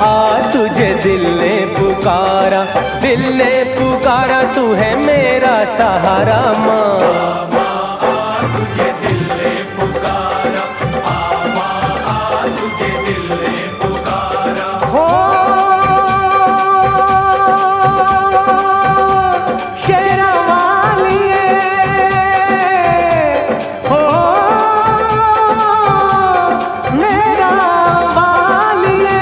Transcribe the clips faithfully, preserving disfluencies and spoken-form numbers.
आ तुझे दिल ने पुकारा, दिल ने पुकारा, तू है मेरा सहारा माँ। तुझे दिल ने पुकारा, आ माँ आ तुझे दिल ने पुकारा। हो शेरा वालिए, हो मेरा वालिए,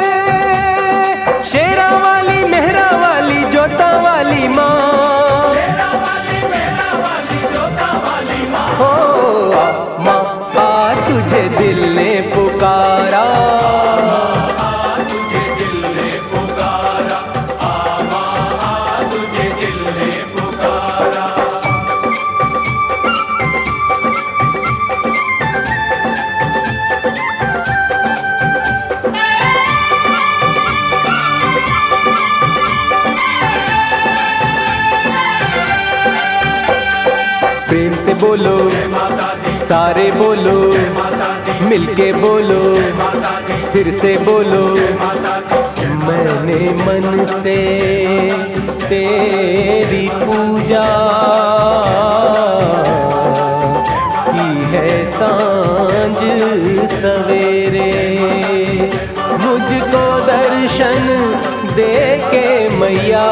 शेरा वाली मेहरा वाली जोता वाली माँ, शेरा वाली मेहरा वाली जोता वाली माँ। हो माँ आ तुझे दिल ने पुकारा, आ तुझे दिल ने पुकारा, आ माँ आ तुझे दिल ने पुकारा। प्रेम से बोलो जय माता दी, सारे बोलो, जय माता दी, मिलके बोलो, जय माता दी, फिर से बोलो, जय माता दी। मैंने मन से तेरी पूजा की है सांझ सवेरे, मुझको दर्शन दे के मैया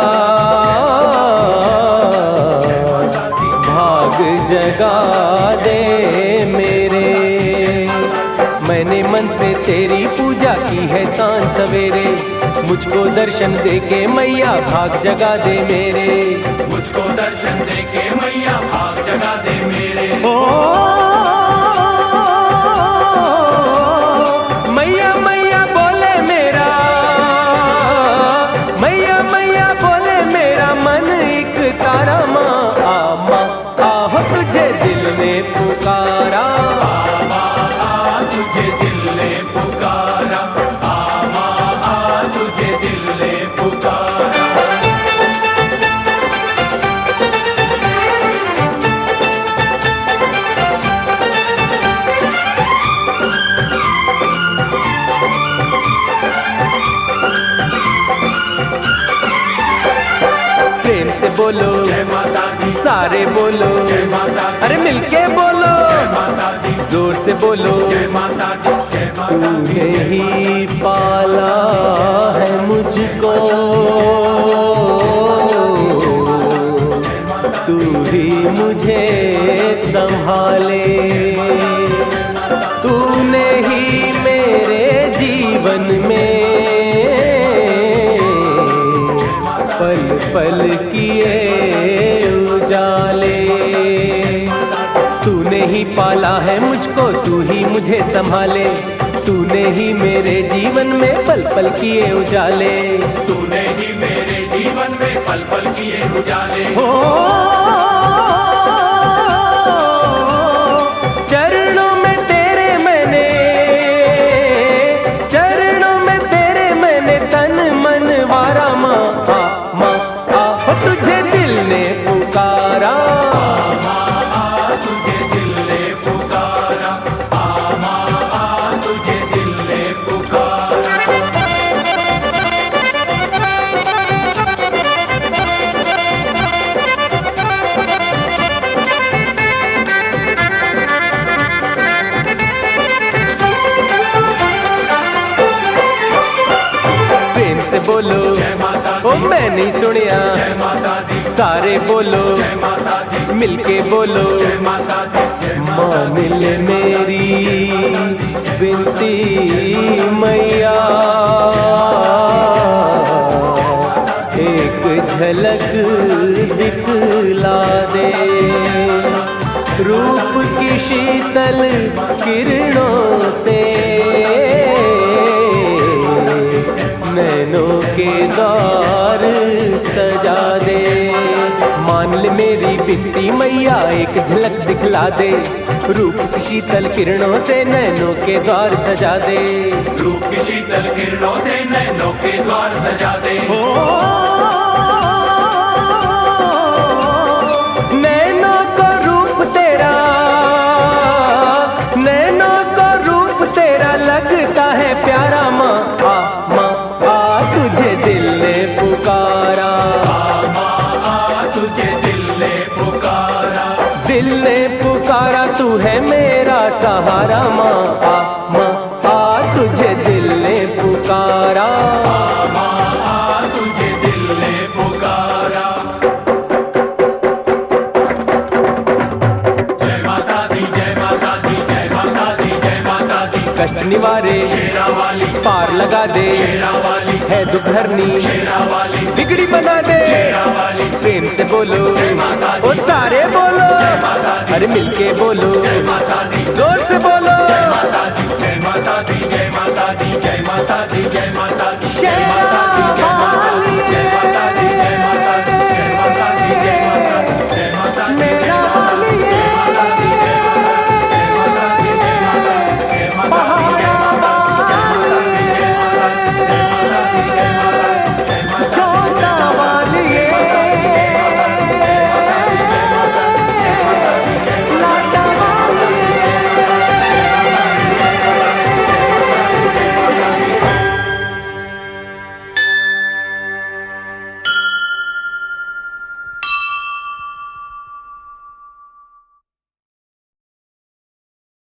भाग जगा दे मेरे। मैंने मन से तेरी पूजा की है सांझ सवेरे, मुझको दर्शन दे के मैया भाग जगा दे मेरे। मुझको दर्शन दे के मैया भाग जगा दे मेरे। ओ मैया मैया बोले मेरा, मैया मैया बोले मेरा मन एक तारा माँ। आ माँ आहो तुझे दिल ने पुकारा, आ माँ आ तुझे दिल ने पुकारा, आ माँ आ तुझे दिल ने पुकारा। प्रेम से बोलो जय माता दी, सारे बोलो, जय माता दी, अरे मिलके बोलो, जय माता दी, जोर से बोलो, जय माता दी, जय माता दी। तूने ही पाला है मुझको, तू ही मुझे संभाले, तूने ही मेरे जीवन में पल पल किए उजाले। तूने ही पाला है मुझको, तू ही मुझे संभाले, तूने ही मेरे जीवन में पल पल किए उजाले। तूने ही मेरे जीवन में पल पल किए उजाले। हो चरणों में तेरे मैंने, चरणों में तेरे मैंने तन मन वारा माँ। आ माँ आ तुझे दिल ने पुकारा, आ माँ आ तुझे दिल ने पुकारा, आ माँ आ तुझे दिल ने पुकारा। प्रेम से बोलो, जय माता दी, ओ मैं नहीं सुनिया, जय माता दी, सारे बोलो, जय माता दी, मिलके बोलो, जय माता दी, जय माता मान ले मेरी विनती मैया, एक झलक दिखला दे, रूप की शीतल किरणों से नैनों के द्वार सजा दे। मान ले मेरी बिनती मैया, एक झलक दिखला दे, रूप की शीतल किरणों से नैनों के द्वार सजा दे। रूप की शीतल किरणों से नैनों के द्वार सजा दे। नैनों को रूप तेरा, नैनों को रूप तेरा लगता है प्यारा माँ। आ माँ आ शेरा वाली, पार लगा दे, शेरा वाली, है दुख हरनी, शेरा वाली, बिगड़ी बना दे, शेरा वाली, प्रेम से बोलो, जय माता दी, ओ सारे बोलो, जय माता दी, अरे मिलके बोलो, जय माता दी, जोर से बोलो, जय माता दी, जय माता दी, जय माता दी, जय माता दी, जय